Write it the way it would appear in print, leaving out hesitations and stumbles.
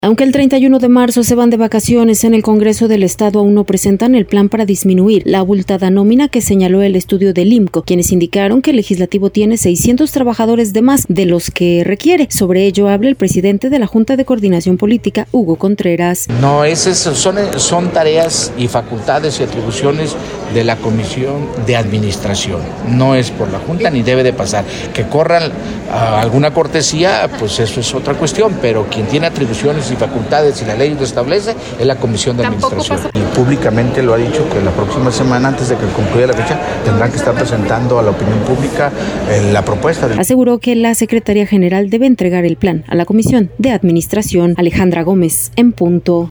Aunque el 31 de marzo se van de vacaciones, en el Congreso del Estado aún no presentan el plan para disminuir la abultada nómina que señaló el estudio del IMCO, quienes indicaron que el legislativo tiene 600 trabajadores de más de los que requiere. Sobre ello habla el presidente de la Junta de Coordinación Política, Hugo Contreras. No, esas son tareas y facultades y atribuciones de la Comisión de Administración. No es por la Junta ni debe de pasar. Que corran alguna cortesía, pues eso es otra cuestión, pero quien tiene atribuciones y facultades y la ley lo establece es la Comisión de Administración. Y públicamente lo ha dicho que la próxima semana, antes de que concluya la fecha, tendrán que estar presentando a la opinión pública la propuesta. Aseguró que la Secretaría General debe entregar el plan a la Comisión de Administración. Alejandra Gómez, en punto.